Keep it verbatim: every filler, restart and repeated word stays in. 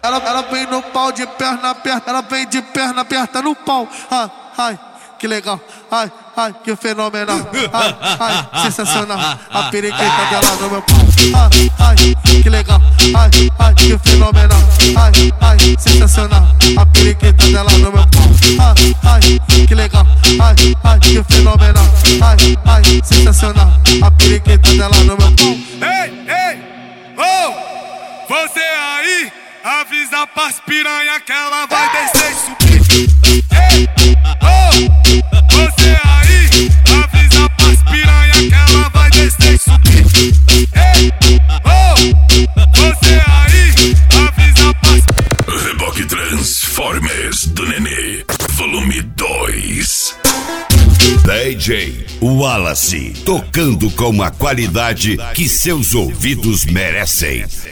Ela, ela vem no pau de perna aperta, ela vem de perna aperta no pau. Ai, ai, que legal. Ai, ai, que fenomenal. Ai, ai, sensacional. A periquita dela no meu pau. Ai, ai, que legal. Ai, ai, que fenomenal. Ai, ai, sensacional. A periquita dela no meu pau. Ai, ai, que legal. Ai, ai, que fenomenal. Ai, ai, sensacional. A periquita dela no meu pau. Ei, ei, oh! Você aí, avisa pras piranha que ela vai descer e subir. Ei, oh! Você aí, avisa pras piranha que ela vai descer e subir. Ei, oh! Você aí, avisa pras... Reboque Transformers do Nenê, volume dois. D J Wallace, tocando com a qualidade que seus ouvidos merecem.